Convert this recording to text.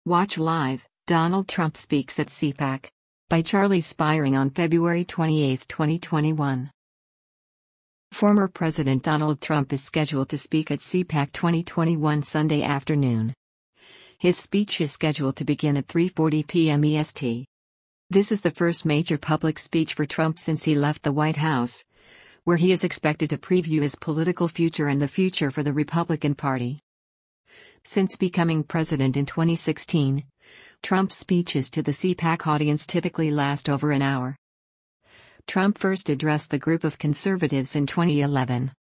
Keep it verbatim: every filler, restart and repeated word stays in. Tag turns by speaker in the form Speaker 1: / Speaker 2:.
Speaker 1: Watch live, Donald Trump speaks at CPAC. By Charlie Spiring on February twenty-eighth, twenty twenty-one. Former President Donald Trump is scheduled to speak at CPAC twenty twenty-one Sunday afternoon. His speech is scheduled to begin at three forty p m E S T. This is the first major public speech for Trump since he left the White House, where he is expected to preview his political future and the future for the Republican Party. Since becoming president in twenty sixteen, Trump's speeches to the CPAC audience typically last over an hour. Trump first addressed the group of conservatives in twenty eleven.